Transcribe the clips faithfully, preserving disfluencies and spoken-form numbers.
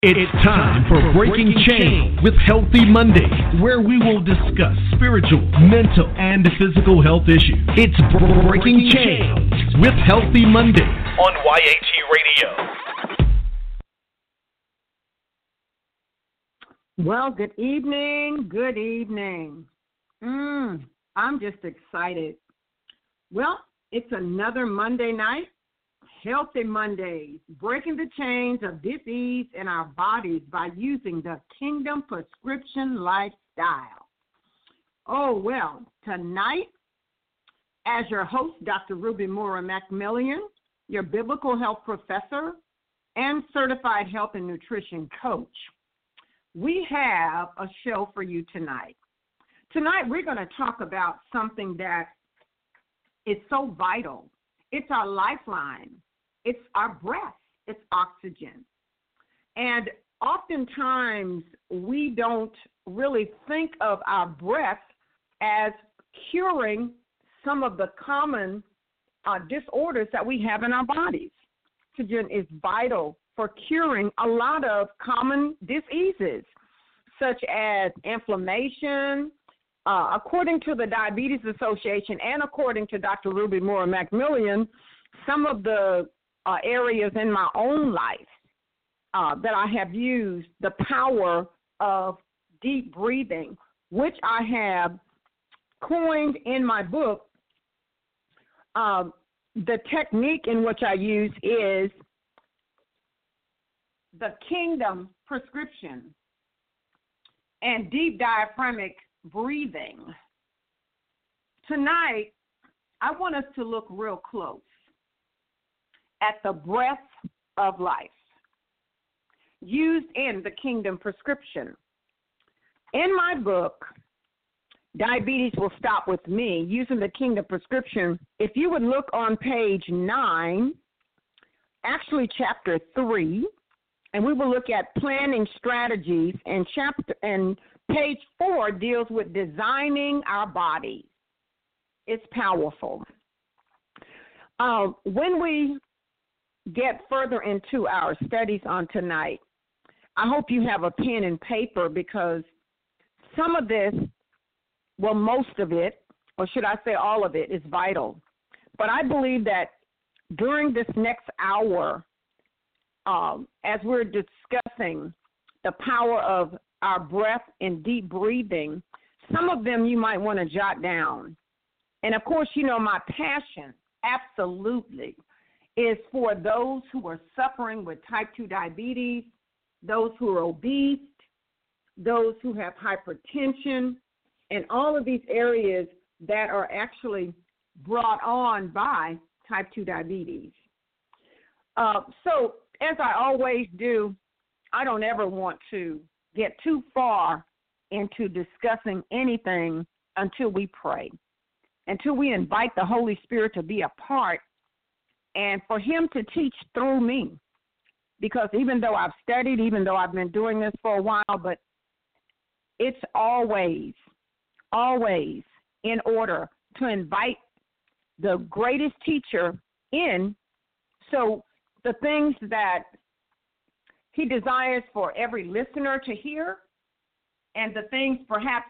It's time for Breaking Chains with Healthy Mondays, where we will discuss spiritual, mental, and physical health issues. It's Breaking Chains with Healthy Mondays on Y A T Radio. Well, good evening, good evening. Mm, I'm just excited. Well, it's another Monday night. Healthy Mondays, breaking the chains of disease in our bodies by using the Kingdom Prescription Lifestyle. Oh, well, tonight, as your host, Doctor Ruby Moore McMillian, your biblical health professor and certified health and nutrition coach, we have a show for you tonight. Tonight, we're going to talk about something that is so vital. It's our lifeline. It's our breath. It's oxygen. And oftentimes we don't really think of our breath as curing some of the common uh, disorders that we have in our bodies. Oxygen is vital for curing a lot of common diseases, such as inflammation. Uh, according to the Diabetes Association and according to Doctor Ruby Moore McMillian, some of the Uh, areas in my own life uh, that I have used the power of deep breathing, which I have coined in my book. Uh, the technique in which I use is the Kingdom Prescription and deep diaphragmatic breathing. Tonight, I want us to look real close at the breath of life used in the Kingdom Prescription. In my book, Diabetes Will Stop With Me, using the Kingdom Prescription, if you would look on page nine, actually chapter three, and we will look at planning strategies, and chapter and page four deals with designing our bodies. It's powerful. Uh, when we get further into our studies on tonight, I hope you have a pen and paper, because some of this, well, most of it, or should I say all of it, is vital. But I believe that during this next hour, um, as we're discussing the power of our breath and deep breathing, some of them you might want to jot down. And, of course, you know, my passion, absolutely, is for those who are suffering with type two diabetes, those who are obese, those who have hypertension, and all of these areas that are actually brought on by type two diabetes. Uh, so, as I always do, I don't ever want to get too far into discussing anything until we pray, until we invite the Holy Spirit to be a part and for him to teach through me. Because even though I've studied, even though I've been doing this for a while, but it's always, always in order to invite the greatest teacher in, so the things that he desires for every listener to hear, and the things perhaps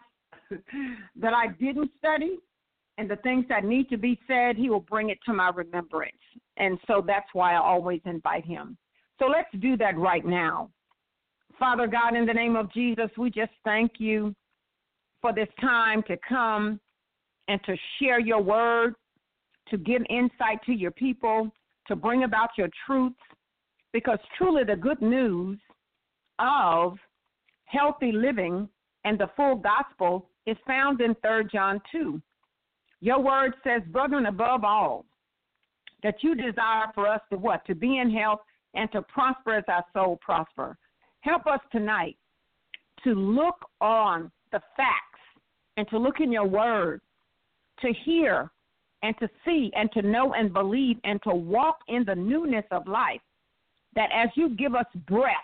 that I didn't study, and the things that need to be said, he will bring it to my remembrance. And so that's why I always invite him. So let's do that right now. Father God, in the name of Jesus, we just thank you for this time to come and to share your word, to give insight to your people, to bring about your truths, because truly the good news of healthy living and the full gospel is found in Third John two. Your word says, brethren, above all, that you desire for us to what? To be in health and to prosper as our soul prosper. Help us tonight to look on the facts and to look in your word, to hear and to see and to know and believe and to walk in the newness of life, that as you give us breath,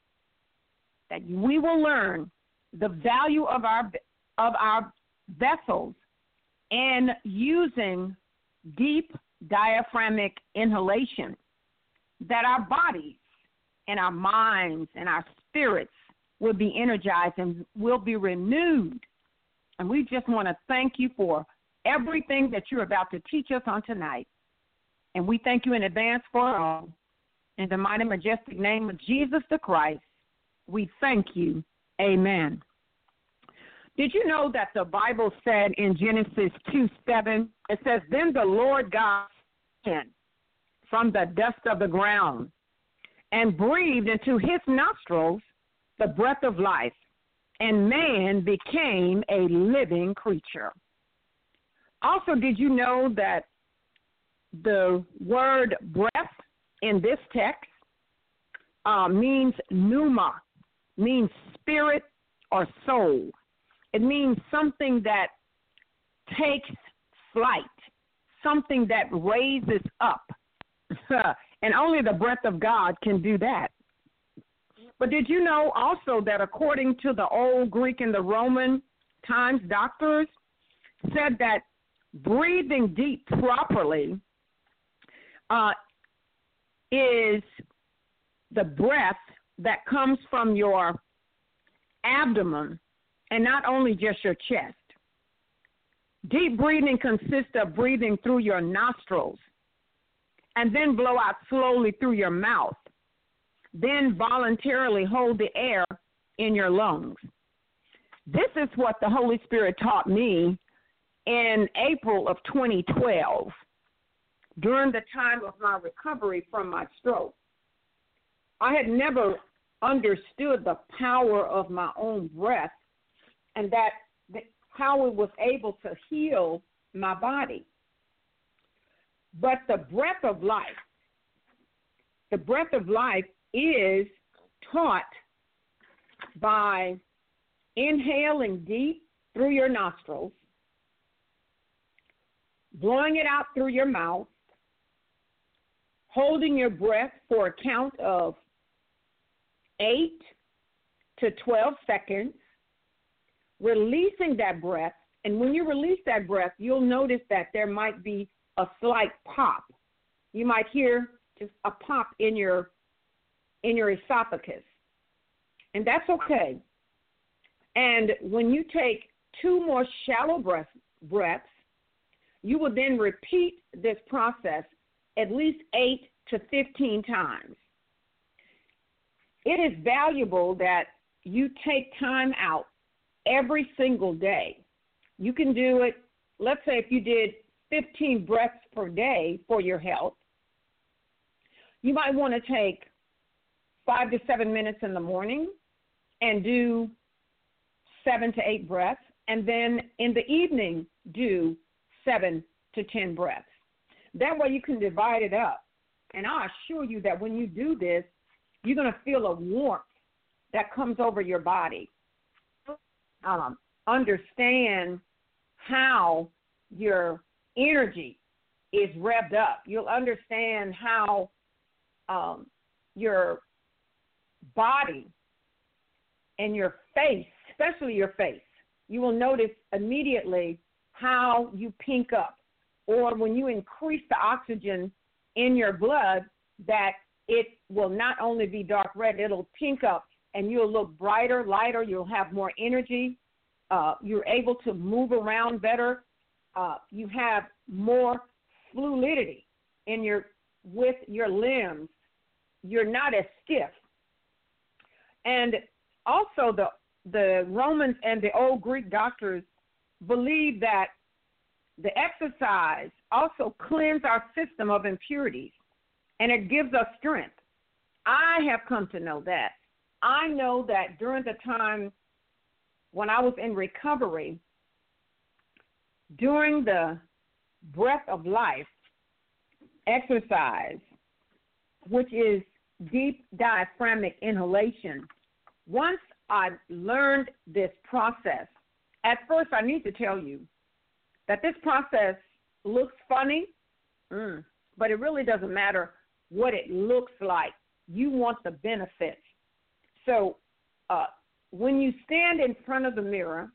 that we will learn the value of our of our vessels and using deep diaphragmatic inhalation, that our bodies and our minds and our spirits will be energized and will be renewed. And we just want to thank you for everything that you're about to teach us on tonight. And we thank you in advance for it all. In the mighty, majestic name of Jesus the Christ, we thank you. Amen. Did you know that the Bible said in Genesis two seven, it says, then the Lord God came from the dust of the ground and breathed into his nostrils the breath of life, and man became a living creature. Also, did you know that the word breath in this text uh, means pneuma, means spirit or soul. It means something that takes flight, something that raises up. And only the breath of God can do that. But did you know also that according to the old Greek and the Roman times doctors said that breathing deep properly uh, is the breath that comes from your abdomen and not only just your chest. Deep breathing consists of breathing through your nostrils and then blow out slowly through your mouth. Then voluntarily hold the air in your lungs. This is what the Holy Spirit taught me in April of twenty twelve during the time of my recovery from my stroke. I had never understood the power of my own breath and that how it was able to heal my body. But the breath of life, the breath of life is taught by inhaling deep through your nostrils, blowing it out through your mouth, holding your breath for a count of eight to twelve seconds, releasing that breath. And when you release that breath, you'll notice that there might be a slight pop. You might hear just a pop in your in your esophagus. And that's okay. And when you take two more shallow breath, breaths, you will then repeat this process at least eight to fifteen times. It is valuable that you take time out every single day. You can do it, let's say if you did fifteen breaths per day for your health, you might want to take five to seven minutes in the morning and do seven to eight breaths, and then in the evening do seven to ten breaths. That way you can divide it up. And I assure you that when you do this, you're going to feel a warmth that comes over your body. Um, understand how your energy is revved up. You'll understand how um, your body and your face, especially your face, you will notice immediately how you pink up, or when you increase the oxygen in your blood, that it will not only be dark red, it'll pink up, and you'll look brighter, lighter, you'll have more energy, uh, you're able to move around better, uh, you have more fluidity in your with your limbs, you're not as stiff. And also the the Romans and the old Greek doctors believe that the exercise also cleanses our system of impurities, and it gives us strength. I have come to know that. I know that during the time when I was in recovery, during the breath of life exercise, which is deep diaphragmatic inhalation, once I learned this process, at first I need to tell you that this process looks funny, mm, but it really doesn't matter what it looks like. You want the benefits. So uh, when you stand in front of the mirror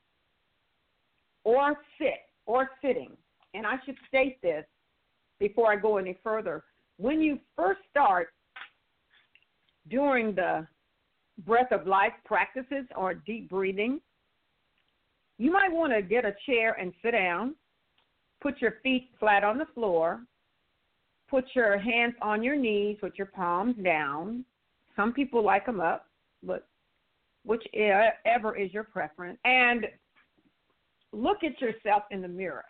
or sit or sitting, and I should state this before I go any further, when you first start during the breath of life practices or deep breathing, you might want to get a chair and sit down, put your feet flat on the floor, put your hands on your knees with your palms down. Some people like them up, but whichever is your preference. And look at yourself in the mirror.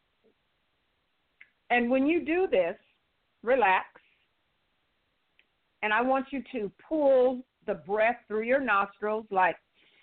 And when you do this, relax. And I want you to pull the breath through your nostrils, like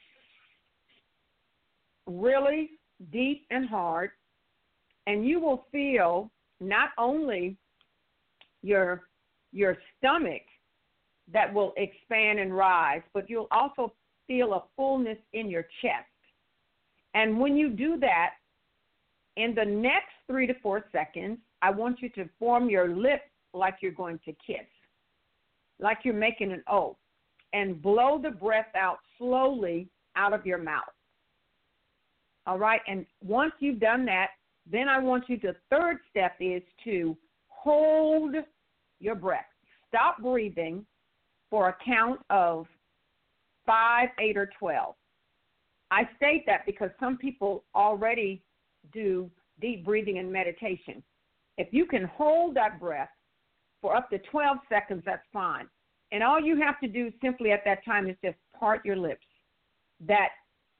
really deep and hard. And you will feel not only your your stomach that will expand and rise, but you'll also feel a fullness in your chest. And when you do that, in the next three to four seconds, I want you to form your lips like you're going to kiss, like you're making an oath, and blow the breath out slowly out of your mouth. All right? And once you've done that, then I want you to, third step is to hold your breath. Stop breathing for a count of five, eight, or twelve. I state that because some people already do deep breathing and meditation. If you can hold that breath for up to twelve seconds, that's fine. And all you have to do simply at that time is just part your lips. That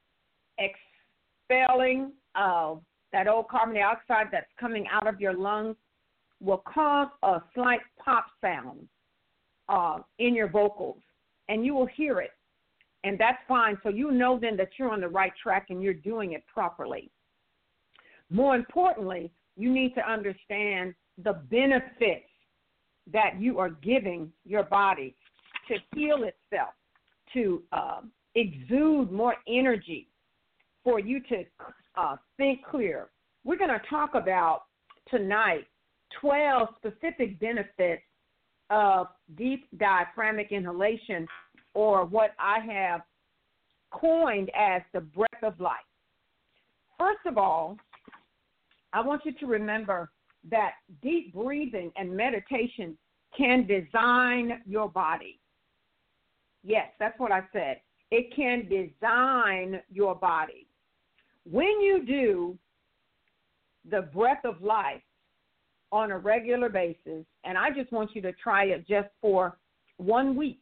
expelling of that old carbon dioxide that's coming out of your lungs will cause a slight pop sound uh, in your vocals, and you will hear it. And that's fine. So you know then that you're on the right track and you're doing it properly. More importantly, you need to understand the benefits that you are giving your body to heal itself, to uh, exude more energy, for you to uh, think clear. We're going to talk about tonight twelve specific benefits of deep diaphragmatic inhalation, or what I have coined as the breath of life. First of all, I want you to remember that deep breathing and meditation can design your body. Yes, that's what I said. It can design your body. When you do the breath of life on a regular basis, and I just want you to try it just for one week,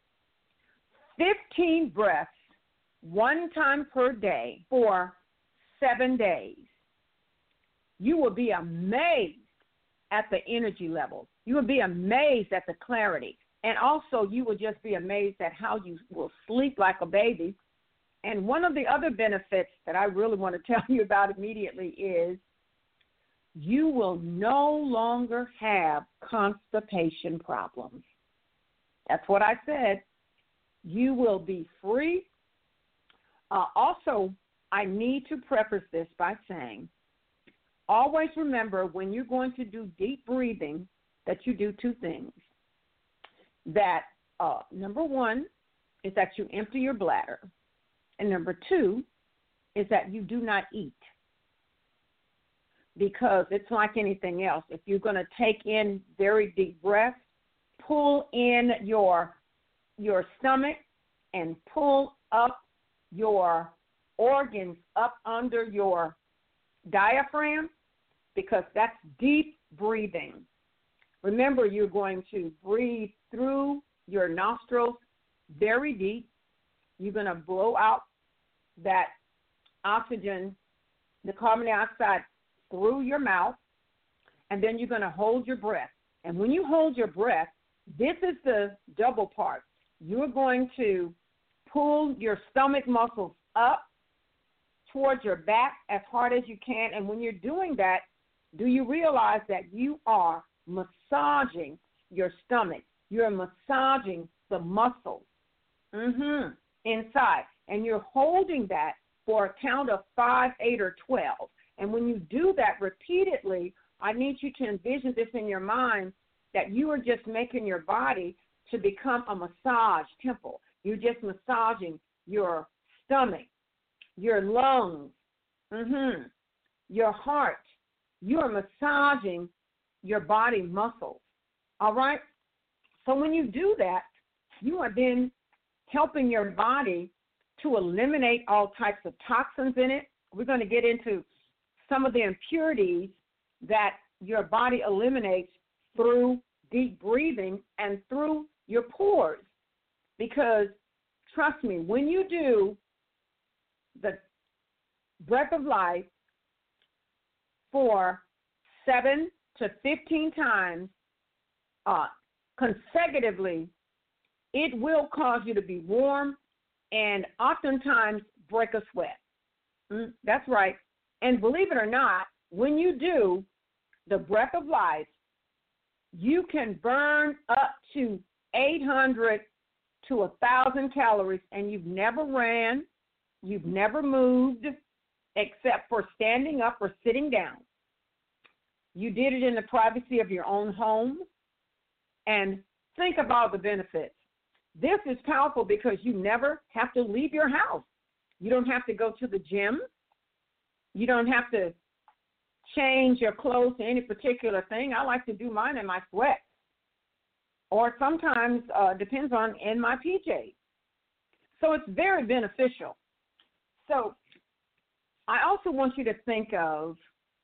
fifteen breaths, one time per day for seven days, you will be amazed at the energy levels. You will be amazed at the clarity. And also you will just be amazed at how you will sleep like a baby. And one of the other benefits that I really want to tell you about immediately is you will no longer have constipation problems. That's what I said. You will be free. Uh, also, I need to preface this by saying, always remember when you're going to do deep breathing that you do two things. That uh, number one is that you empty your bladder. And number two is that you do not eat. Because it's like anything else. If you're going to take in very deep breaths, pull in your your stomach and pull up your organs up under your diaphragm, because that's deep breathing. Remember, you're going to breathe through your nostrils very deep. You're going to blow out that oxygen, the carbon dioxide, through your mouth, and then you're going to hold your breath. And when you hold your breath, this is the double part. You're going to pull your stomach muscles up towards your back as hard as you can. And when you're doing that, do you realize that you are massaging your stomach? You're massaging the muscles mm-hmm, inside. And you're holding that for a count of five, eight, or twelve. And when you do that repeatedly, I need you to envision this in your mind, that you are just making your body to become a massage temple. You're just massaging your stomach, your lungs, mm-hmm, your heart. You're massaging your body muscles, all right? So when you do that you are then helping your body to eliminate all types of toxins in it. We're going to get into some of the impurities that your body eliminates through deep breathing and through your pores. Because, trust me, when you do the breath of life for seven to fifteen times uh, consecutively, it will cause you to be warm and oftentimes break a sweat. Mm, that's right. And believe it or not, when you do the breath of life, you can burn up to eight hundred to one thousand calories, and you've never ran, you've never moved except for standing up or sitting down. You did it in the privacy of your own home, and think of all the benefits. This is powerful because you never have to leave your house. You don't have to go to the gym. You don't have to change your clothes to any particular thing. I like to do mine in my sweat, or sometimes uh, depends on in my P Js. So it's very beneficial. So I also want you to think of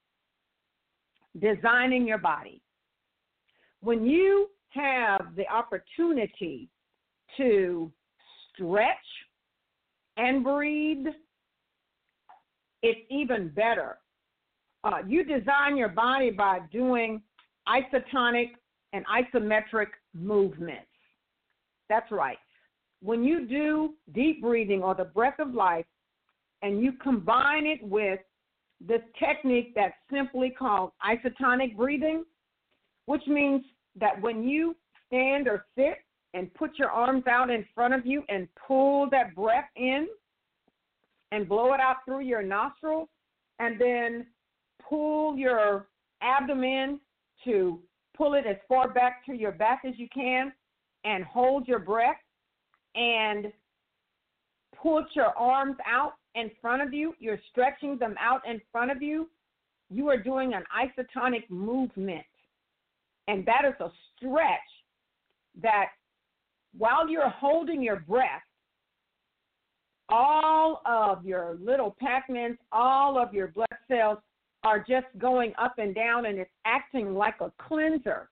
designing your body. When you have the opportunity to stretch and breathe, it's even better. Uh, you design your body by doing isotonic and isometric movements. That's right. When you do deep breathing or the breath of life, and you combine it with this technique that's simply called isotonic breathing, which means that when you stand or sit and put your arms out in front of you and pull that breath in and blow it out through your nostrils, and then pull your abdomen to pull it as far back to your back as you can and hold your breath and put your arms out in front of you. You're stretching them out in front of you. You are doing an isotonic movement. And that is a stretch that while you're holding your breath, all of your little Pac-Mans, all of your blood cells are just going up and down, and it's acting like a cleanser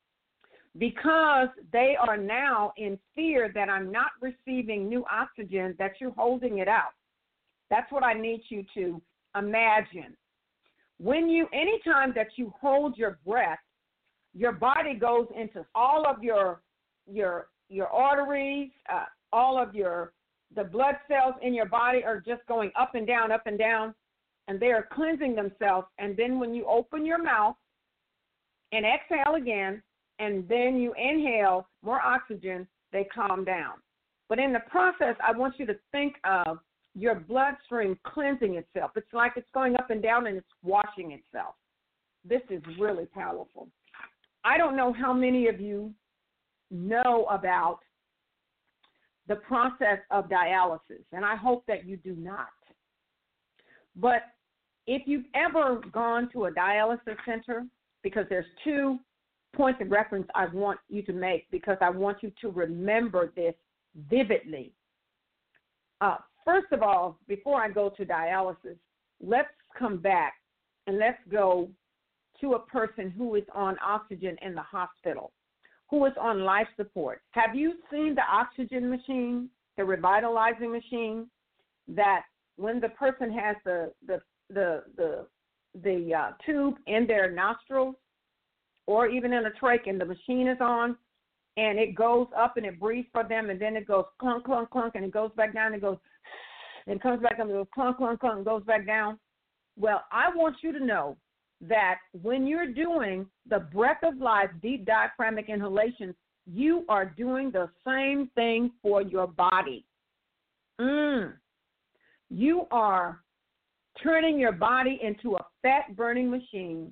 because they are now in fear that I'm not receiving new oxygen, that you're holding it out. That's what I need you to imagine. When you, anytime that you hold your breath, your body goes into all of your your your arteries, uh, all of your the blood cells in your body are just going up and down, up and down, and they are cleansing themselves. And then when you open your mouth and exhale again, and then you inhale more oxygen, they calm down. But in the process, I want you to think of your bloodstream cleansing itself. It's like it's going up and down and it's washing itself. This is really powerful. I don't know how many of you know about the process of dialysis, and I hope that you do not. But if you've ever gone to a dialysis center, because there's two points of reference I want you to make, because I want you to remember this vividly. Uh, first of all, before I go to dialysis, let's come back and let's go to a person who is on oxygen in the hospital, who is on life support. Have you seen the oxygen machine, the revitalizing machine, that when the person has the the the the, the uh, tube in their nostrils or even in a trach and the machine is on and it goes up and it breathes for them and then it goes clunk, clunk, clunk and it goes back down and it goes and it comes back up and it goes clunk, clunk, clunk and goes back down? Well, I want you to know that when you're doing the breath of life, deep diaphragmatic inhalations, you are doing the same thing for your body. Mm. You are turning your body into a fat-burning machine,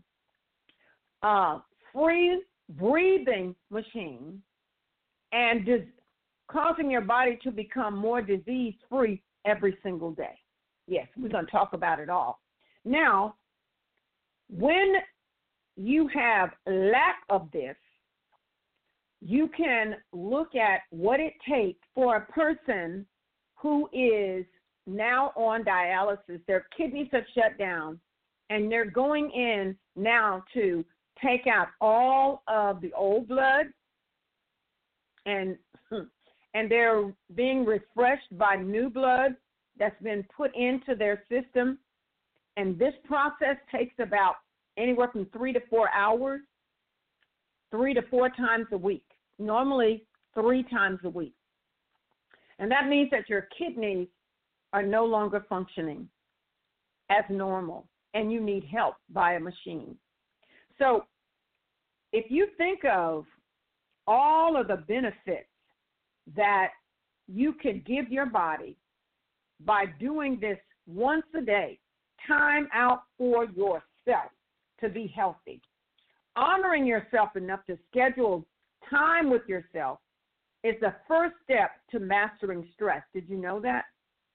a free breathing machine, and dis- causing your body to become more disease-free every single day. Yes, we're going to talk about it all. Now, when you have lack of this, you can look at what it takes for a person who is now on dialysis. Their kidneys have shut down, and they're going in now to take out all of the old blood, and and they're being refreshed by new blood that's been put into their system. And this process takes about anywhere from three to four hours, three to four times a week, normally three times a week. And that means that your kidneys are no longer functioning as normal, and you need help by a machine. So if you think of all of the benefits that you could give your body by doing this once a day, time out for yourself to be healthy, honoring yourself enough to schedule time with yourself is the first step to mastering stress. Did you know that?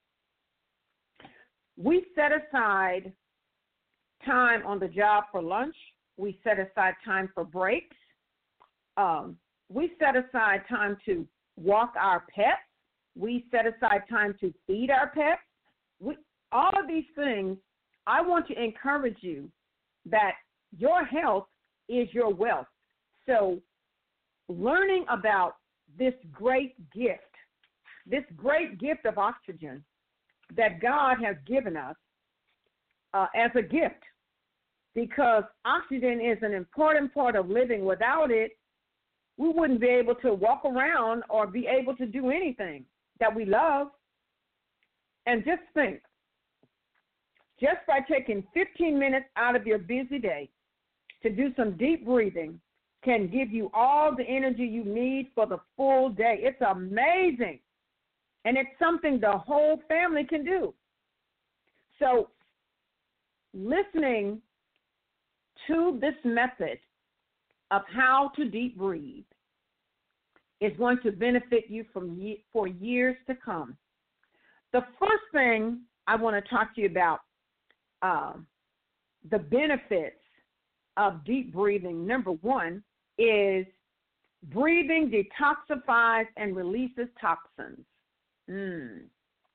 We set aside time on the job for lunch. We set aside time for breaks. Um, we set aside time to walk our pets. We set aside time to feed our pets. We, all of these things, I want to encourage you that your health is your wealth. So learning about this great gift, this great gift of oxygen that God has given us uh, as a gift, because oxygen is an important part of living. Without it, we wouldn't be able to walk around or be able to do anything that we love. And just think, just by taking fifteen minutes out of your busy day to do some deep breathing can give you all the energy you need for the full day. It's amazing. And it's something the whole family can do. So listening to this method of how to deep breathe is going to benefit you from ye- for years to come. The first thing I want to talk to you about, uh, the benefits of deep breathing, number one, is breathing detoxifies and releases toxins. Mm.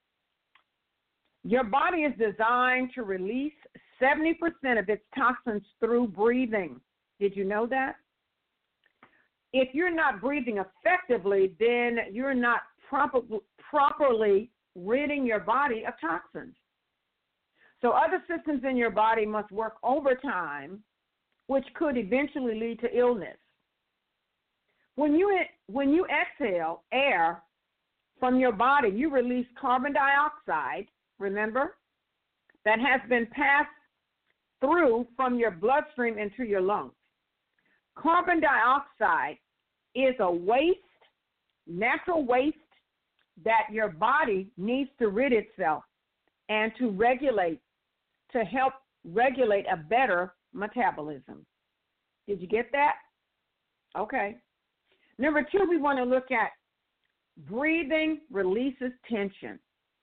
Your body is designed to release seventy percent of its toxins through breathing. Did you know that? If you're not breathing effectively, then you're not proper, properly ridding your body of toxins. So other systems in your body must work overtime, which could eventually lead to illness. When you, when you exhale air from your body, you release carbon dioxide, remember, that has been passed through from your bloodstream into your lungs. Carbon dioxide is a waste, natural waste that your body needs to rid itself and to regulate, to help regulate a better metabolism. Did you get that? Okay. Number two, we want to look at breathing releases tension.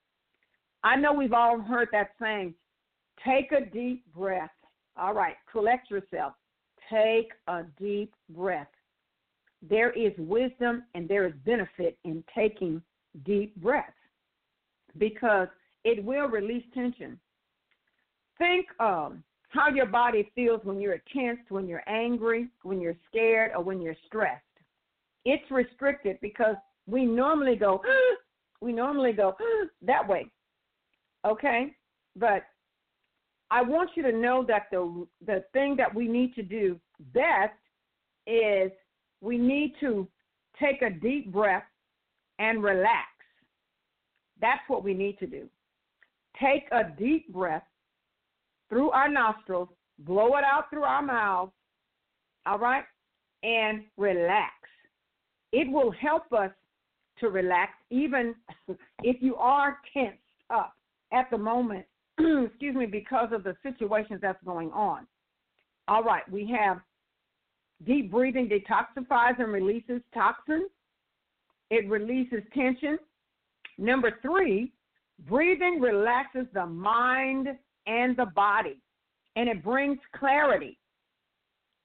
I know we've all heard that saying, take a deep breath. All right, collect yourself. Take a deep breath. There is wisdom and there is benefit in taking deep breaths because it will release tension. Think um, how your body feels when you're tensed, when you're angry, when you're scared, or when you're stressed. It's restricted because we normally go, we normally go that way, okay? But I want you to know that the the thing that we need to do best is we need to take a deep breath and relax. That's what we need to do. Take a deep breath through our nostrils, blow it out through our mouths, all right, and relax. It will help us to relax even if you are tensed up at the moment, excuse me, because of the situations that's going on. All right, we have deep breathing detoxifies and releases toxins. It releases tension. Number three, breathing relaxes the mind and the body, and it brings clarity.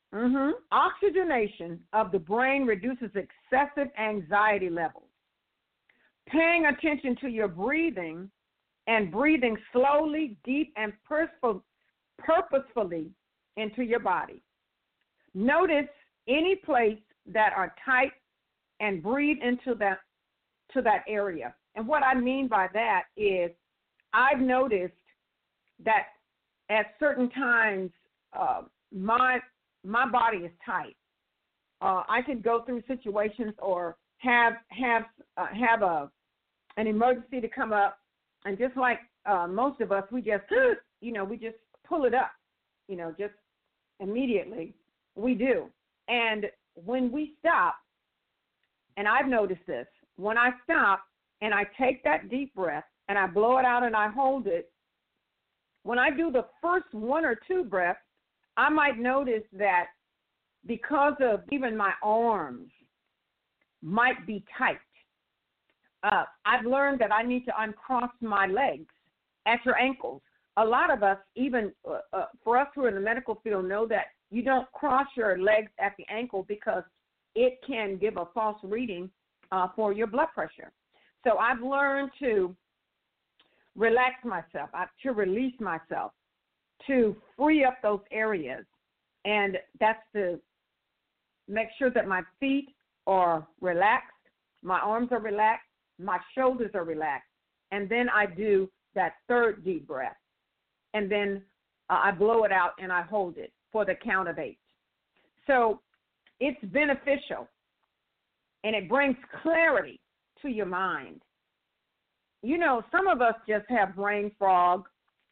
Mm-hmm. Oxygenation of the brain reduces excessive anxiety levels. Paying attention to your breathing and breathing slowly, deep, and purposefully into your body. Notice any place that are tight and breathe into that to that area. And what I mean by that is I've noticed that at certain times uh, my my body is tight. Uh, I could go through situations or have have uh, have a an emergency to come up, and just like uh, most of us, we just you know we just pull it up, you know, just immediately we do. And when we stop, and I've noticed this, when I stop and I take that deep breath and I blow it out and I hold it, when I do the first one or two breaths, I might notice that because of even my arms might be tight, uh, I've learned that I need to uncross my legs at your ankles. A lot of us, even uh, uh, for us who are in the medical field, know that you don't cross your legs at the ankle because it can give a false reading uh, for your blood pressure. So I've learned to relax myself, to release myself, to free up those areas. And that's to make sure that my feet are relaxed, my arms are relaxed, my shoulders are relaxed. And then I do that third deep breath. And then uh, I blow it out and I hold it for the count of eight. So it's beneficial, and it brings clarity to your mind. You know, some of us just have brain fog,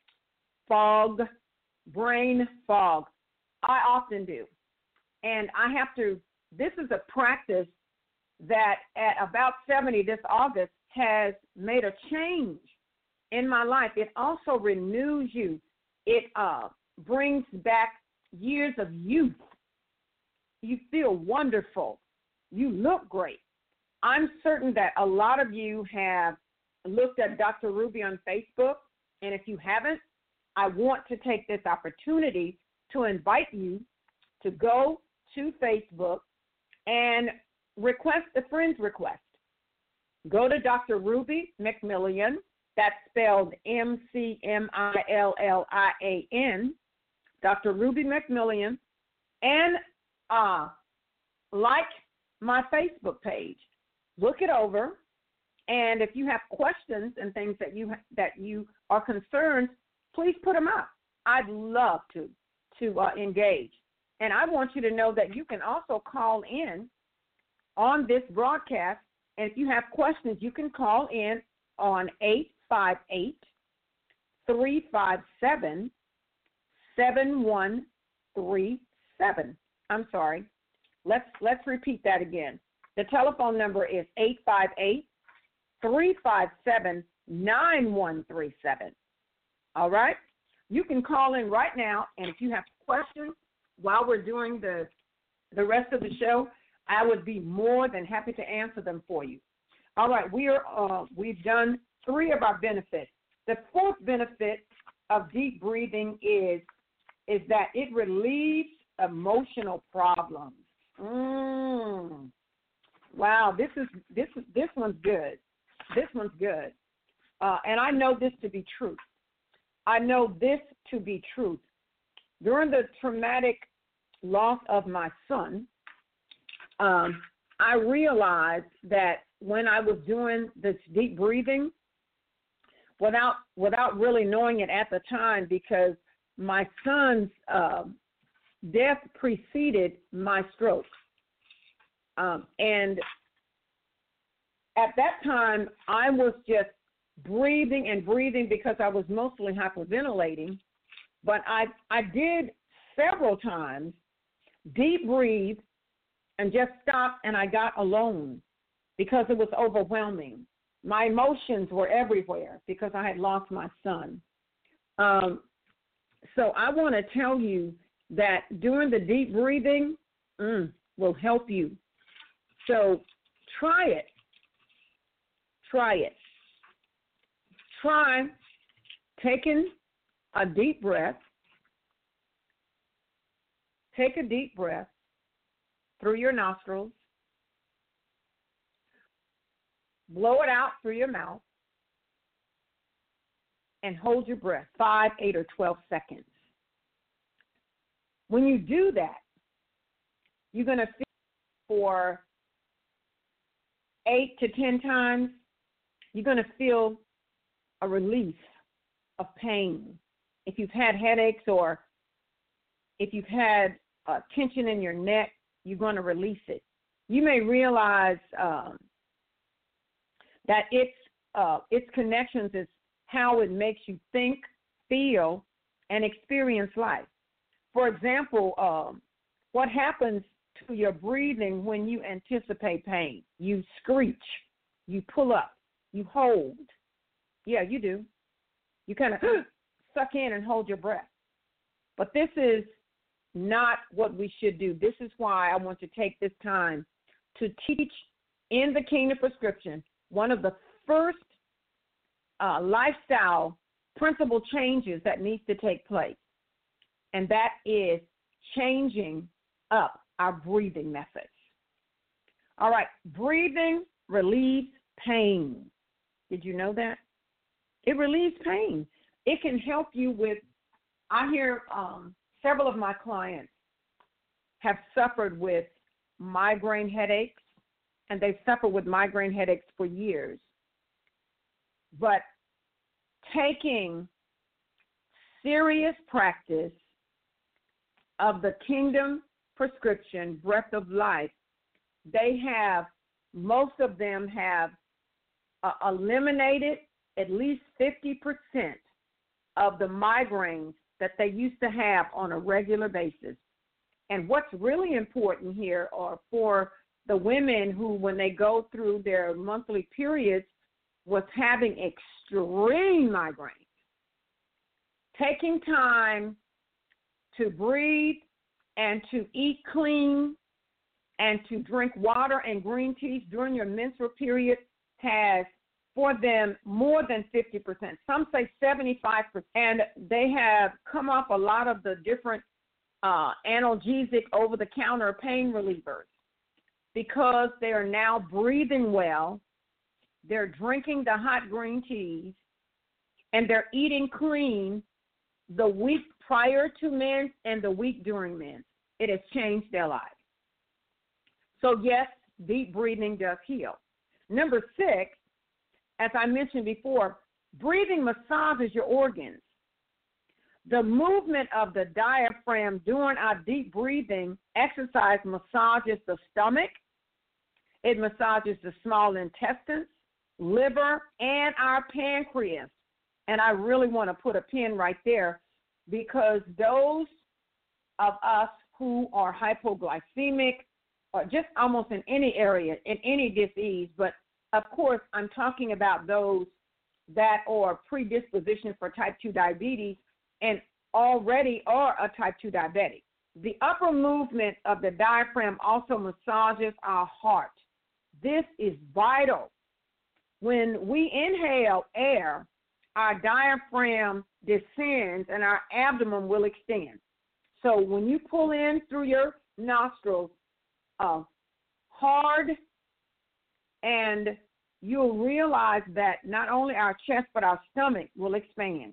fog, brain fog. I often do. And I have to, this is a practice that at about seventy this August has made a change in my life. It also renews you. It uh, brings back years of youth. You feel wonderful. You look great. I'm certain that a lot of you have looked at Doctor Ruby on Facebook, and if you haven't, I want to take this opportunity to invite you to go to Facebook and request a friend's request. Go to Doctor Ruby McMillian. That's spelled M C M I L L I A N, Doctor Ruby McMillian, and uh, like my Facebook page. Look it over, and if you have questions and things that you that you are concerned, please put them up. I'd love to to uh, engage. And I want you to know that you can also call in on this broadcast, and if you have questions, you can call in on eight five eight, three five seven, seven one three seven. I'm sorry. Let's let's repeat that again. The telephone number is eight five eight, three five seven, nine one three seven. All right? You can call in right now, and if you have questions while we're doing the the rest of the show, I would be more than happy to answer them for you. All right, we are uh, we've done three of our benefits. The fourth benefit of deep breathing is is that it relieves emotional problems. Mm. Wow, this is this is this one's good. This one's good, uh, and I know this to be truth. I know this to be truth. During the traumatic loss of my son, um, I realized that when I was doing this deep breathing, without without really knowing it at the time, because my son's uh, death preceded my stroke. Um, and at that time, I was just breathing and breathing because I was mostly hyperventilating. But I, I did several times deep breathe and just stop, and I got alone because it was overwhelming. My emotions were everywhere because I had lost my son. Um, so I want to tell you that doing the deep breathing mm, will help you. So try it. Try it. Try taking a deep breath, take a deep breath through your nostrils, blow it out through your mouth, and hold your breath five, eight, or twelve seconds. When you do that, you're going to feel for eight to ten times, you're going to feel a relief of pain. If you've had headaches or if you've had uh, tension in your neck, you're going to release it. You may realize um, that its uh, its connections is how it makes you think, feel, and experience life. For example, um, what happens to your breathing when you anticipate pain? You screech, you pull up, you hold. Yeah, you do. You kind of suck in and hold your breath. But this is not what we should do. This is why I want to take this time to teach in the Kingdom Prescription one of the first uh, lifestyle principle changes that needs to take place, and that is changing up our breathing methods. All right, breathing relieves pain. Did you know that? It relieves pain. It can help you with, I hear um, several of my clients have suffered with migraine headaches, and they've suffered with migraine headaches for years. But taking serious practice of the Kingdom Prescription, Breath of Life, they have, most of them have uh, eliminated at least fifty percent of the migraines that they used to have on a regular basis. And what's really important here are for the women who, when they go through their monthly periods, was having extreme migraines. Taking time to breathe and to eat clean and to drink water and green teas during your menstrual period has, for them, more than fifty percent. Some say seventy-five percent. And they have come off a lot of the different uh, analgesic over-the-counter pain relievers because they are now breathing well, they're drinking the hot green teas, and they're eating clean the week prior to men's and the week during men's. It has changed their lives. So, yes, deep breathing does heal. Number six, as I mentioned before, breathing massages your organs. The movement of the diaphragm during our deep breathing exercise massages the stomach. It massages the small intestines, liver, and our pancreas. And I really want to put a pin right there because those of us who are hypoglycemic, or just almost in any area, in any disease, but of course I'm talking about those that are predisposition for type two diabetes and already are a type two diabetic. The upper movement of the diaphragm also massages our heart. This is vital. When we inhale air, our diaphragm descends and our abdomen will extend. So when you pull in through your nostrils, uh, hard, and you'll realize that not only our chest but our stomach will expand.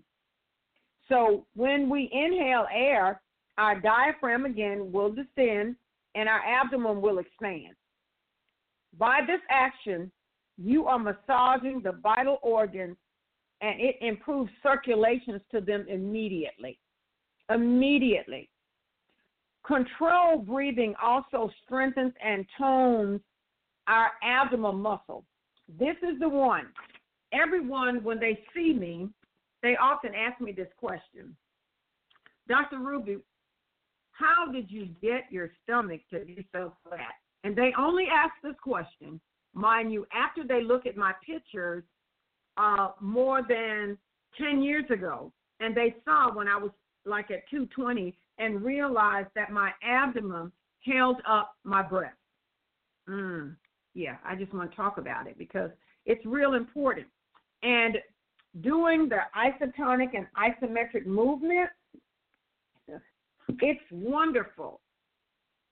So when we inhale air, our diaphragm again will descend and our abdomen will expand. By this action, you are massaging the vital organs and it improves circulations to them immediately. Immediately. Controlled breathing also strengthens and tones our abdomen muscle. This is the one. Everyone, when they see me, they often ask me this question. Doctor Ruby, how did you get your stomach to be so flat? And they only ask this question, mind you, after they look at my pictures uh, more than ten years ago. And they saw when I was like at two twenty and realized that my abdomen held up my breath. Mm, yeah, I just want to talk about it because it's real important. And doing the isotonic and isometric movement, it's wonderful.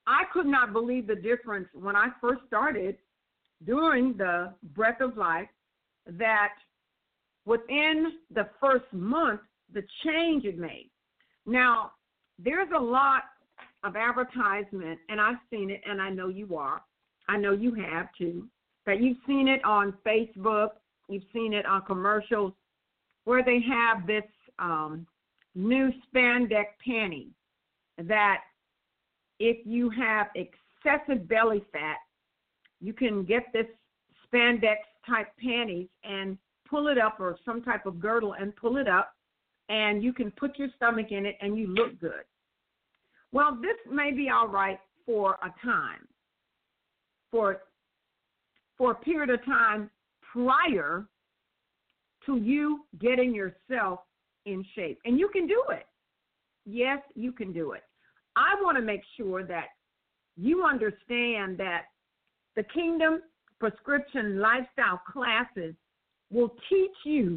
I could not believe the difference when I first started doing the Breath of Life, that within the first month, the change it made. Now, there's a lot of advertisement, and I've seen it, and I know you are. I know you have too, that you've seen it on Facebook, you've seen it on commercials, where they have this um, new spandex panty that if you have excessive belly fat, you can get this spandex type panties and pull it up, or some type of girdle and pull it up, and you can put your stomach in it and you look good. Well, this may be all right for a time, for, for a period of time prior to you getting yourself in shape. And you can do it. Yes, you can do it. I want to make sure that you understand that the Kingdom Prescription Lifestyle classes will teach you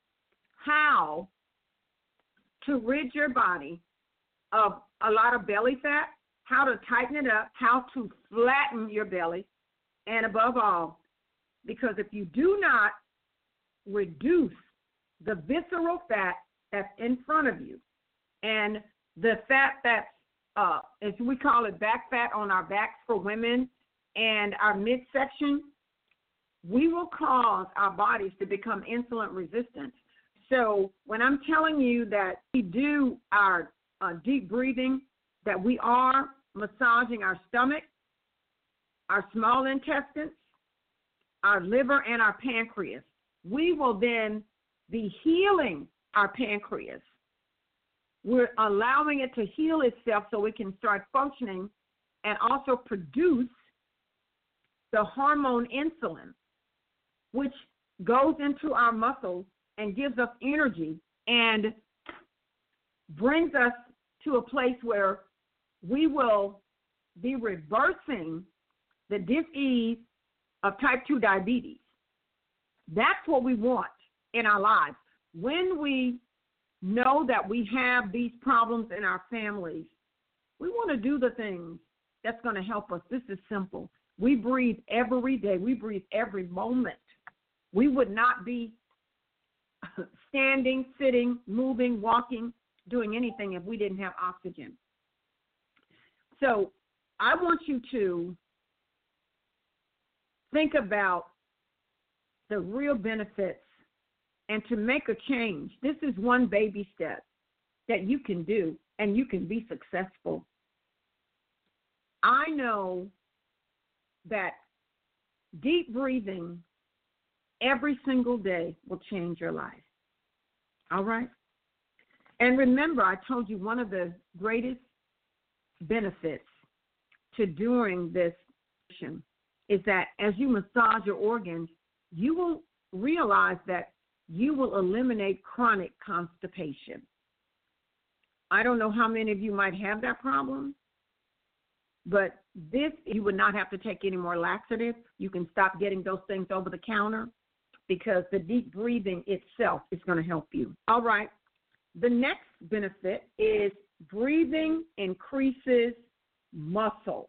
how to rid your body of a lot of belly fat, how to tighten it up, how to flatten your belly, and above all, because if you do not reduce the visceral fat that's in front of you and the fat that's, uh, as we call it, back fat on our backs for women and our midsection, we will cause our bodies to become insulin resistant. So when I'm telling you that we do our uh, deep breathing, that we are massaging our stomach, our small intestines, our liver, and our pancreas, we will then be healing our pancreas. We're allowing it to heal itself so it can start functioning and also produce the hormone insulin, which goes into our muscles and gives us energy and brings us to a place where we will be reversing the dis-ease of type two diabetes. That's what we want in our lives. When we know that we have these problems in our families, we want to do the things that's going to help us. This is simple. We breathe every day. We breathe every moment. We would not be standing, sitting, moving, walking, doing anything if we didn't have oxygen. So I want you to think about the real benefits and to make a change. This is one baby step that you can do, and you can be successful. I know that deep breathing every single day will change your life. All right? And remember, I told you one of the greatest benefits to doing this is that as you massage your organs, you will realize that you will eliminate chronic constipation. I don't know how many of you might have that problem, but this, you would not have to take any more laxatives. You can stop getting those things over the counter because the deep breathing itself is going to help you. All right. The next benefit is breathing increases muscle.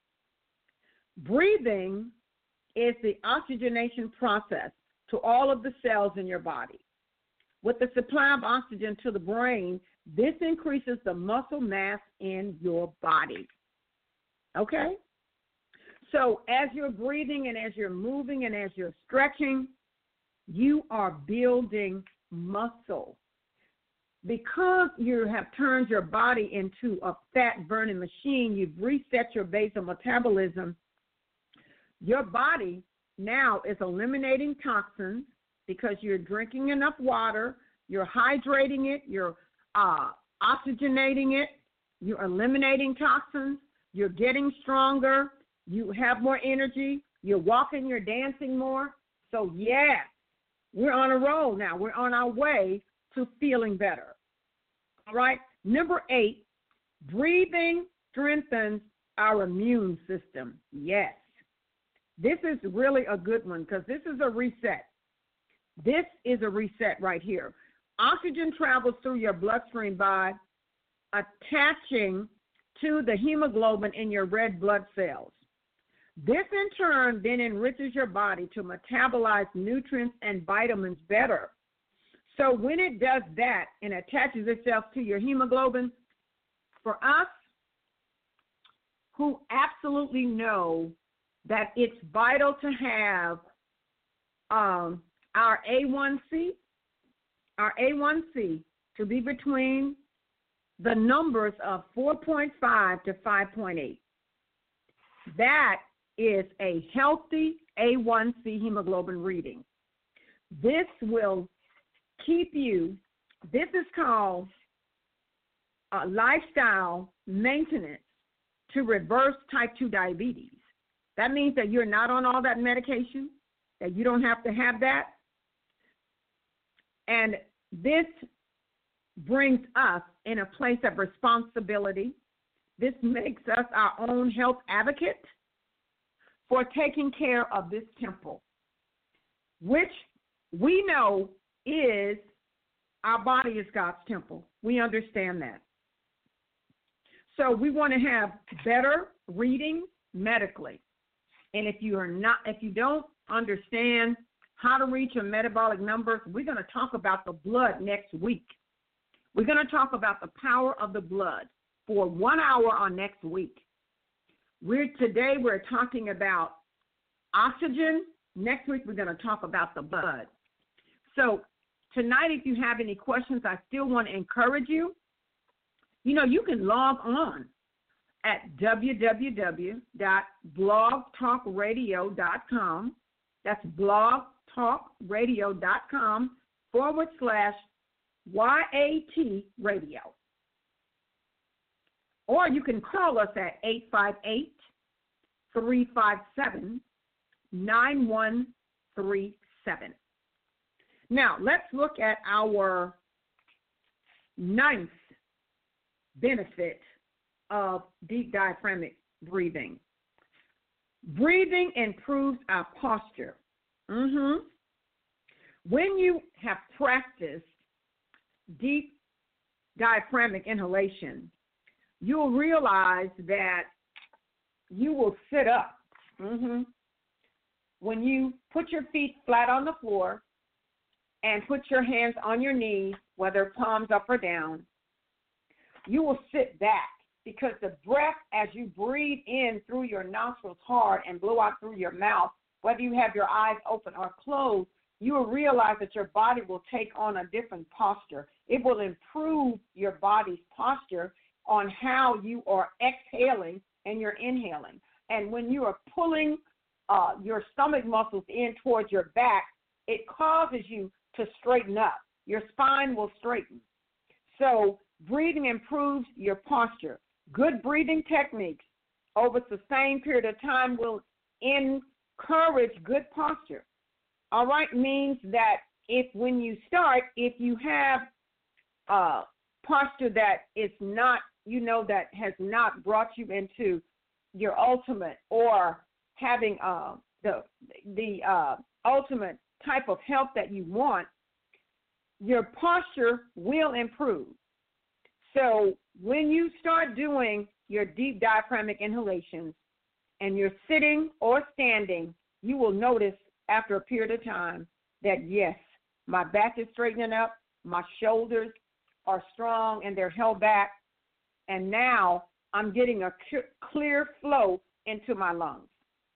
Breathing is the oxygenation process to all of the cells in your body. With the supply of oxygen to the brain, this increases the muscle mass in your body. Okay? So as you're breathing and as you're moving and as you're stretching, you are building muscle. Because you have turned your body into a fat-burning machine, you've reset your basal metabolism, your body now is eliminating toxins because you're drinking enough water, you're hydrating it, you're uh, oxygenating it, you're eliminating toxins, you're getting stronger, you have more energy, you're walking, you're dancing more. So, yeah, we're on a roll now. We're on our way to feeling better. All right? Number eight, breathing strengthens our immune system. Yes. This is really a good one because this is a reset. This is a reset right here. Oxygen travels through your bloodstream by attaching to the hemoglobin in your red blood cells. This, in turn, then enriches your body to metabolize nutrients and vitamins better. So when it does that and attaches itself to your hemoglobin, for us who absolutely know that it's vital to have um, our A one C, our A one C to be between the numbers of four point five to five point eight. That is a healthy A one C hemoglobin reading. This will keep you, this is called uh, lifestyle maintenance to reverse type two diabetes. That means that you're not on all that medication, that you don't have to have that. And this brings us in a place of responsibility. This makes us our own health advocate for taking care of this temple, which we know is our body is God's temple. We understand that. So we want to have better reading medically. And if you are not, if you don't understand how to reach your metabolic numbers, we're going to talk about the blood next week. We're going to talk about the power of the blood for one hour on next week. We're today we're talking about oxygen. Next week we're going to talk about the blood. So tonight, if you have any questions, I still want to encourage you. You know, you can log on at w w w dot blog talk radio dot com. That's blogtalkradio.com forward slash Y A T radio. Or you can call us at eight five eight, three five seven, nine one three seven. Now, let's look at our ninth benefit of deep diaphragmatic breathing. Breathing improves our posture. Mm-hmm. When you have practiced deep diaphragmatic inhalation, you'll realize that you will sit up. Mm-hmm. When you put your feet flat on the floor and put your hands on your knees, whether palms up or down, you will sit back because the breath as you breathe in through your nostrils hard and blow out through your mouth, whether you have your eyes open or closed, you will realize that your body will take on a different posture. It will improve your body's posture on how you are exhaling and you're inhaling. And when you are pulling uh, your stomach muscles in towards your back, it causes you to straighten up. Your spine will straighten. So breathing improves your posture. Good breathing techniques over a sustained period of time will encourage good posture. All right, means that if when you start, if you have uh, posture that is not, you know, that has not brought you into your ultimate or having uh, the the uh, ultimate type of health that you want, your posture will improve. So when you start doing your deep diaphragmatic inhalations and you're sitting or standing, you will notice after a period of time that, yes, my back is straightening up, my shoulders are strong and they're held back, and now I'm getting a clear flow into my lungs.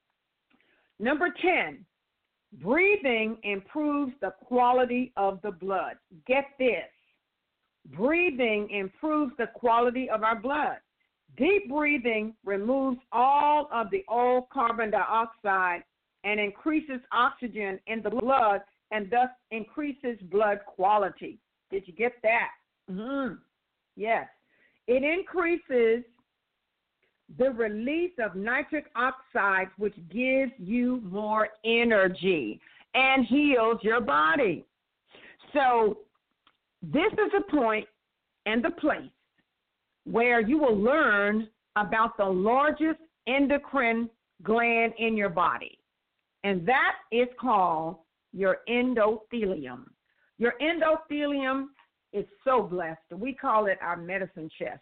Number ten, breathing improves the quality of the blood. Get this. Breathing improves the quality of our blood. Deep breathing removes all of the old carbon dioxide and increases oxygen in the blood and thus increases blood quality. Did you get that? Mm-hmm. Yes. It increases the release of nitric oxide, which gives you more energy and heals your body. So this is a point and the place where you will learn about the largest endocrine gland in your body, and that is called your endothelium. Your endothelium is so blessed. We call it our medicine chest.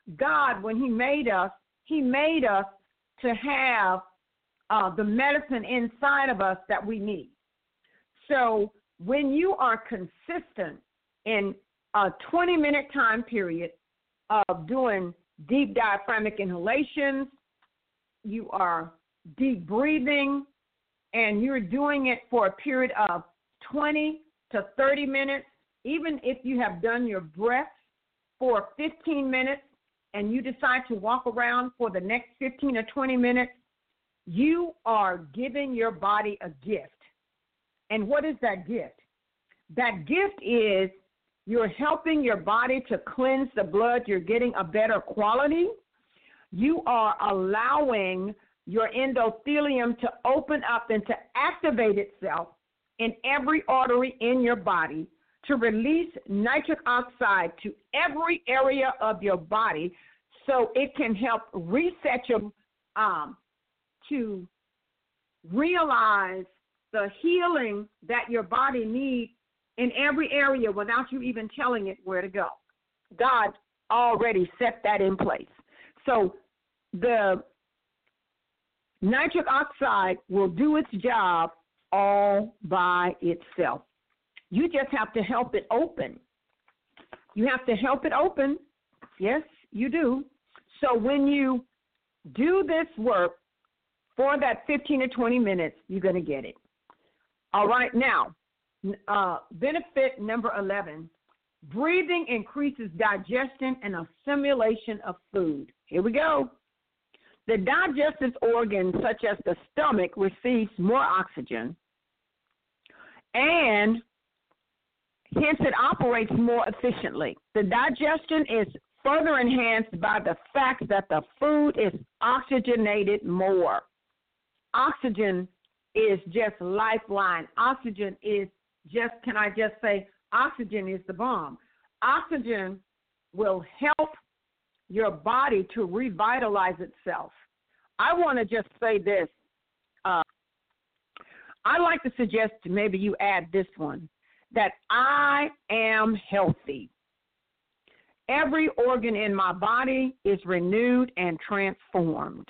God, when he made us, he made us to have uh, the medicine inside of us that we need. So when you are consistent in a twenty-minute time period of doing deep diaphragmatic inhalations, you are deep breathing, and you're doing it for a period of twenty to thirty minutes, even if you have done your breath for fifteen minutes and you decide to walk around for the next fifteen or twenty minutes, you are giving your body a gift. And what is that gift? That gift is you're helping your body to cleanse the blood. You're getting a better quality. You are allowing your endothelium to open up and to activate itself in every artery in your body to release nitric oxide to every area of your body so it can help reset you um, to realize the healing that your body needs in every area without you even telling it where to go. God already set that in place. So the nitric oxide will do its job all by itself. You just have to help it open. You have to help it open. Yes, you do. So when you do this work for that fifteen or twenty minutes, you're going to get it. All right, now, uh, benefit number eleven, breathing increases digestion and assimilation of food. Here we go. The digestive organs, such as the stomach, receives more oxygen, and hence it operates more efficiently. The digestion is further enhanced by the fact that the food is oxygenated more. Oxygen is just lifeline. Oxygen is just, can I just say, oxygen is the bomb. Oxygen will help your body to revitalize itself. I want to just say this. Uh, I like to suggest maybe you add this one, that I am healthy. Every organ in my body is renewed and transformed.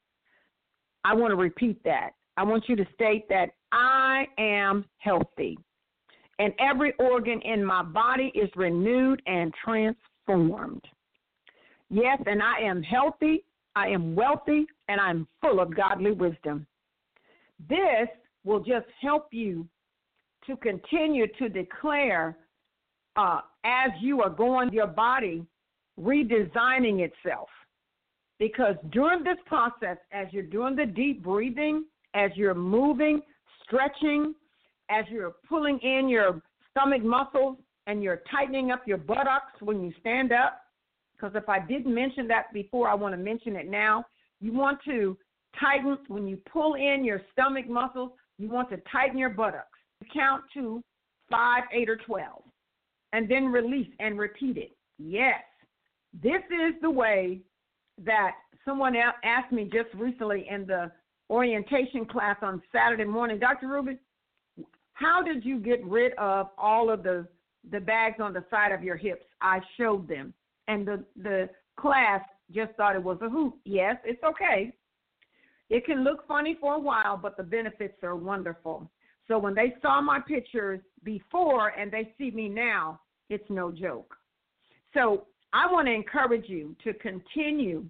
I want to repeat that. I want you to state that I am healthy. And every organ in my body is renewed and transformed. Yes, and I am healthy, I am wealthy, and I'm full of godly wisdom. This will just help you to continue to declare uh, as you are going your body redesigning itself. Because during this process, as you're doing the deep breathing, as you're moving, stretching, as you're pulling in your stomach muscles and you're tightening up your buttocks when you stand up, because if I didn't mention that before, I want to mention it now. You want to tighten, when you pull in your stomach muscles, you want to tighten your buttocks. Count to five, eight, or twelve, and then release and repeat it. Yes, this is the way that someone asked me just recently in the orientation class on Saturday morning, Doctor Rubin, how did you get rid of all of the, the bags on the side of your hips? I showed them. And the, the class just thought it was a hoot. Yes, it's okay. It can look funny for a while, but the benefits are wonderful. So when they saw my pictures before and they see me now, it's no joke. So I want to encourage you to continue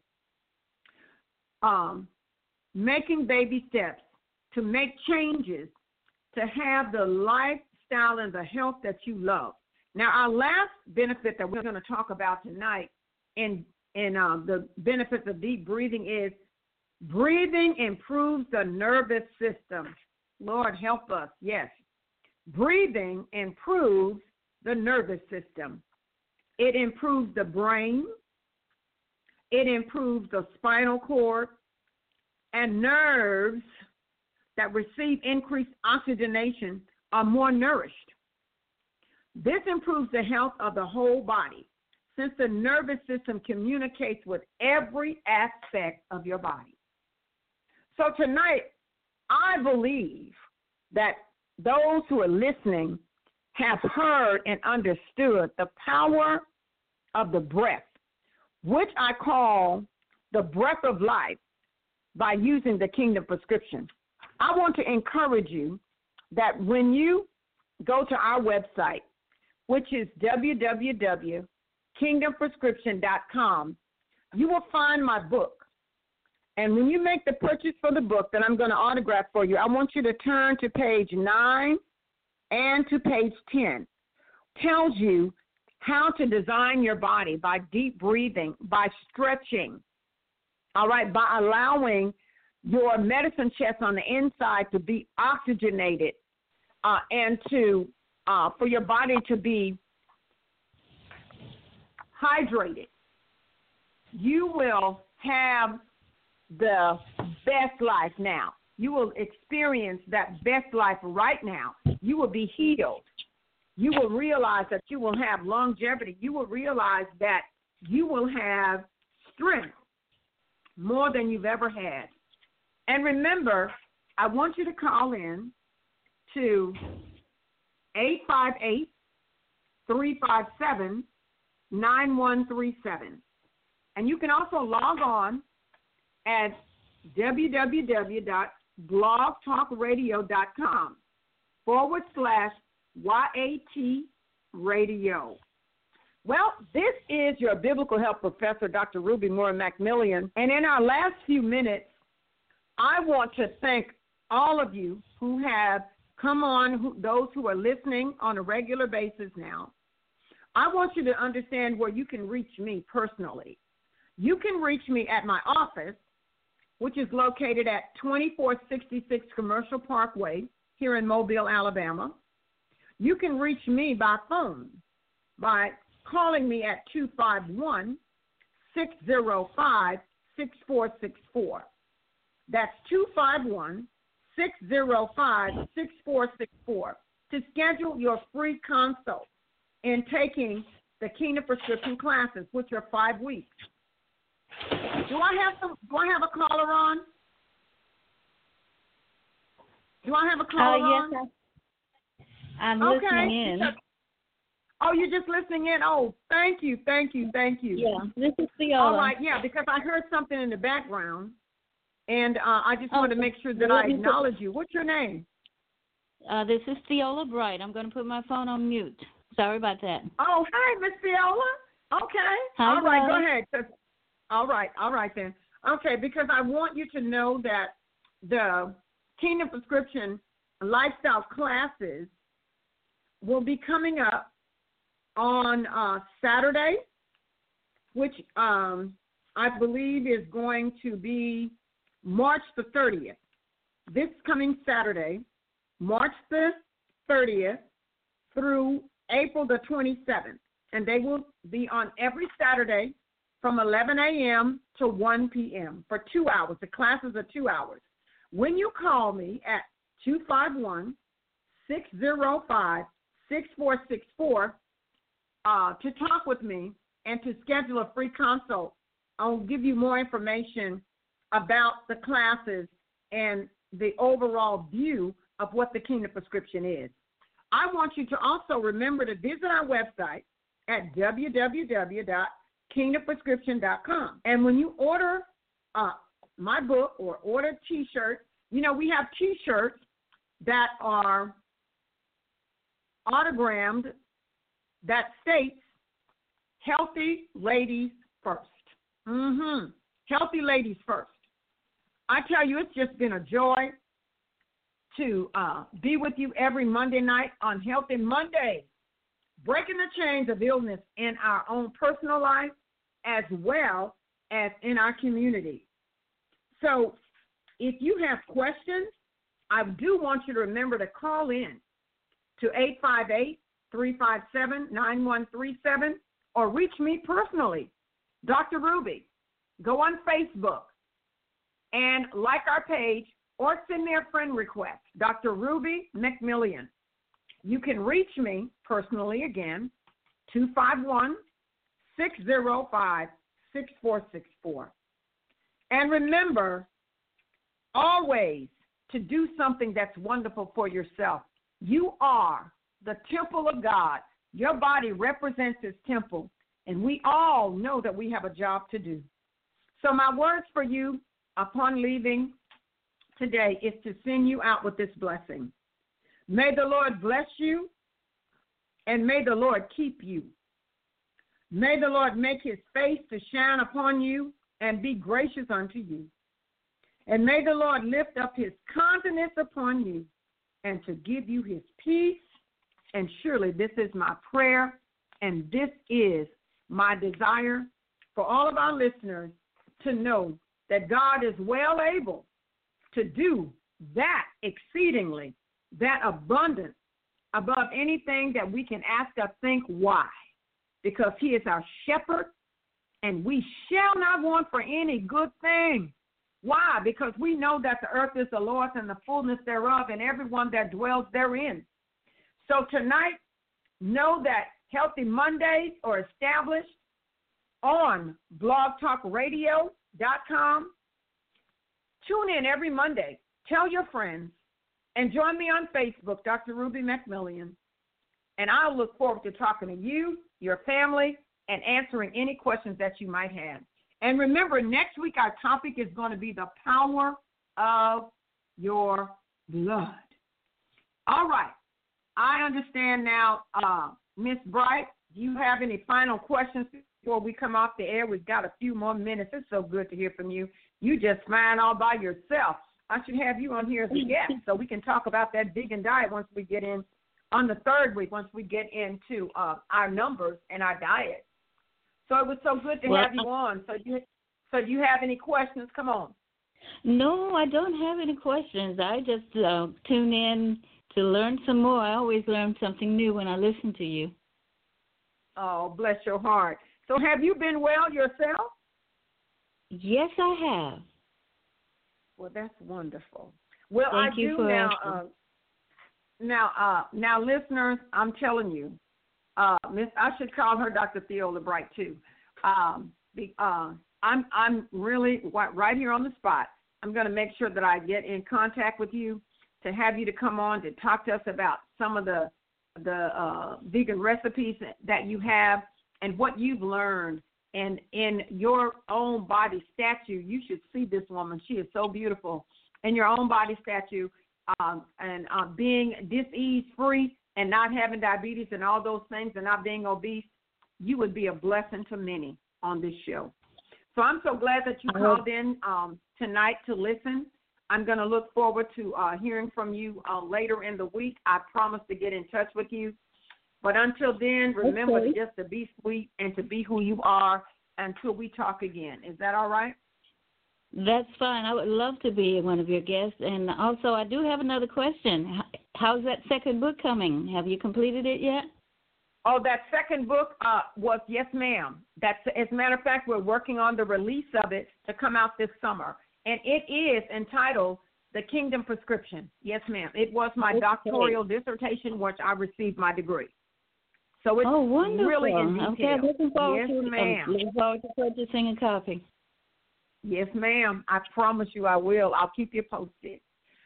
um, making baby steps, to make changes, to have the lifestyle and the health that you love. Now, our last benefit that we're going to talk about tonight in, in uh, the benefits of deep breathing is breathing improves the nervous system. Lord, help us. Yes. Breathing improves the nervous system. It improves the brain. It improves the spinal cord, and nerves that receive increased oxygenation are more nourished. This improves the health of the whole body, since the nervous system communicates with every aspect of your body. So tonight, I believe that those who are listening have heard and understood the power of the breath. which I call the breath of life by using the Kingdom Prescription. I want to encourage you that when you go to our website, which is w w w dot kingdom prescription dot com, you will find my book. And when you make the purchase for the book that I'm going to autograph for you, I want you to turn to page nine and to page ten. Tells you how to design your body by deep breathing, by stretching, all right, by allowing your medicine chest on the inside to be oxygenated uh, and to uh, for your body to be hydrated. You will have the best life now. You will experience that best life right now. You will be healed. You will realize that you will have longevity. You will realize that you will have strength more than you've ever had. And remember, I want you to call in to eight five eight, three five seven, nine one three seven. And you can also log on at w w w dot blog talk radio dot com forward slash Y A T radio. Well, this is your biblical health professor, Doctor Ruby Moore McMillian. And in our last few minutes, I want to thank all of you who have come on, who, those who are listening on a regular basis now. I want you to understand where you can reach me personally. You can reach me at my office, which is located at twenty-four sixty-six Commercial Parkway here in Mobile, Alabama. You can reach me by phone by calling me at two five one, six zero five, six four six four. That's two five one, six zero five, six four six four to schedule your free consult in taking the Kingdom Prescription classes, which are five weeks. Do I have some? Do I have a caller on? Do I have a caller uh, on? Yes, I, I'm okay. listening in. Oh, you're just listening in? Oh, thank you, thank you, thank you. Yeah, this is Theola. All right, yeah, because I heard something in the background, and uh, I just oh, wanted to make sure that I acknowledge you. What's your name? Uh, this is Theola Bright. I'm going to put my phone on mute. Sorry about that. Oh, hi, Miss Theola. Okay. Hi, all right, love. go ahead. 'Cause, all right, all right then. Okay, because I want you to know that the Kingdom Prescription lifestyle classes will be coming up on uh, Saturday, which um, I believe is going to be March the thirtieth. This coming Saturday, March the thirtieth through April the twenty-seventh. And they will be on every Saturday from eleven a.m. to one p.m. for two hours. The classes are two hours. When you call me at two five one, six zero five, six four six four uh, to talk with me and to schedule a free consult, I'll give you more information about the classes and the overall view of what the Kingdom Prescription is. I want you to also remember to visit our website at w w w dot kingdom prescription dot com. And when you order uh, my book or order T-shirts, you know, we have T-shirts that are autogrammed that states Healthy Ladies First. Mm-hmm. Healthy Ladies First. I tell you, it's just been a joy to uh, be with you every Monday night on Healthy Monday, breaking the chains of illness in our own personal life as well as in our community. So if you have questions, I do want you to remember to call in to eight five eight, three five seven, nine one three seven or reach me personally, Doctor Ruby. Go on Facebook and like our page or send me a friend request, Doctor Ruby McMillian. You can reach me personally again, two five one, six zero five, six four six four. And remember, always to do something that's wonderful for yourself. You are the temple of God. Your body represents His temple. And we all know that we have a job to do. So my words for you upon leaving today is to send you out with this blessing. May the Lord bless you, and may the Lord keep you. May the Lord make his face to shine upon you and be gracious unto you. And may the Lord lift up his countenance upon you and to give you his peace. And surely this is my prayer, and this is my desire for all of our listeners to know that God is well able to do that exceedingly, that abundant, above anything that we can ask or think. Why? Because he is our shepherd, and we shall not want for any good thing. Why? Because we know that the earth is the Lord's and the fullness thereof, and everyone that dwells therein. So tonight, know that Healthy Mondays are established on blog talk radio dot com. Tune in every Monday. Tell your friends, and join me on Facebook, Doctor Ruby McMillian. And I'll look forward to talking to you, your family, and answering any questions that you might have. And remember, next week our topic is going to be the power of your blood. All right. I understand now, uh, Miss Bright, do you have any final questions before we come off the air? We've got a few more minutes. It's so good to hear from you. You just fine all by yourself. I should have you on here as a guest so we can talk about that vegan diet once we get in on the third week, once we get into uh, our numbers and our diet. So it was so good to well, have you on. So you, so do you have any questions? Come on. No, I don't have any questions. I just uh, tune in to learn some more. I always learn something new when I listen to you. Oh, bless your heart. So have you been well yourself? Yes, I have. Well, that's wonderful. Well, Thank I you do for now. Uh, now, uh, now, listeners, I'm telling you, uh, Miss, I should call her Doctor Theola Bright too. Um, be, uh, I'm, I'm really right here on the spot. I'm going to make sure that I get in contact with you to have you to come on to talk to us about some of the the uh, vegan recipes that you have and what you've learned. And in your own body statue, you should see this woman. She is so beautiful. In your own body statue, um, and uh, being disease-free and not having diabetes and all those things and not being obese, you would be a blessing to many on this show. So I'm so glad that you called in um, tonight to listen. I'm going to look forward to uh, hearing from you uh, later in the week. I promise to get in touch with you. But until then, remember okay. just to be sweet and to be who you are until we talk again. Is that all right? That's fine. I would love to be one of your guests. And also, I do have another question. How's that second book coming? Have you completed it yet? Oh, that second book uh, was, yes, ma'am. That's, as a matter of fact, we're working on the release of it to come out this summer. And it is entitled The Kingdom Prescription. Yes, ma'am. It was my okay. doctoral dissertation, which I received my degree. So it's oh, wonderful. really in detail. Okay, I'm looking forward, yes, to, ma'am. I'm looking forward to purchasing a copy. Yes, ma'am. I promise you I will. I'll keep you posted.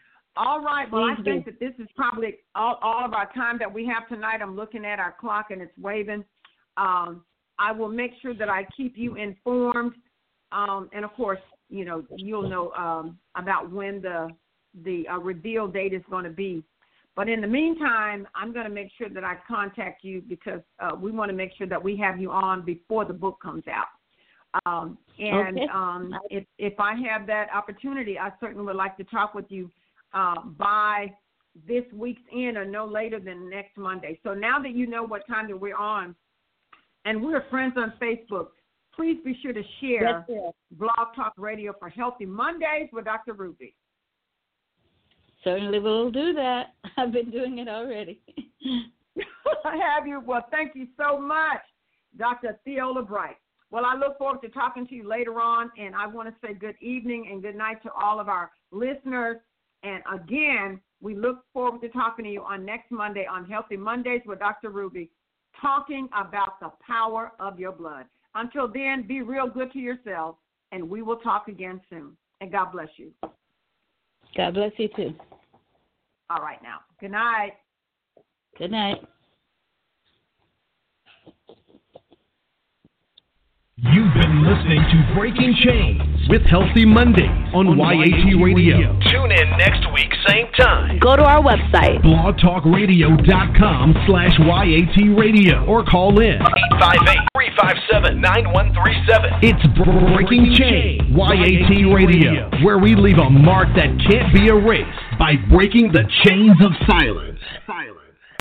All right. Well, Please I think do. that this is probably all, all of our time that we have tonight. I'm looking at our clock, and it's waving. Um, I will make sure that I keep you informed. Um, and, of course, you know, you'll know um, about when the the uh, reveal date is going to be. But in the meantime, I'm going to make sure that I contact you because uh, we want to make sure that we have you on before the book comes out. Um, and okay. um, if, if I have that opportunity, I certainly would like to talk with you uh, by this week's end or no later than next Monday. So now that you know what time that we're on, and we're friends on Facebook, please be sure to share Blog Talk Radio for Healthy Mondays with Doctor Ruby. Certainly will do that. I've been doing it already. Have you? Well, thank you so much, Doctor Theola Bright. Well, I look forward to talking to you later on, and I want to say good evening and good night to all of our listeners. And again, we look forward to talking to you on next Monday on Healthy Mondays with Doctor Ruby, talking about the power of your blood. Until then, be real good to yourself, and we will talk again soon. And God bless you. God bless you, too. All right now. Good night. Good night. been listening to Breaking Chains with Healthy Mondays on Y A T Radio. Tune in next week, same time. Go to our website, blogtalkradio.com slash YAT Radio, or call in eight five eight, three five seven, nine one three seven. It's Breaking Chains, Y A T Radio, where we leave a mark that can't be erased by breaking the chains of silence. Silence.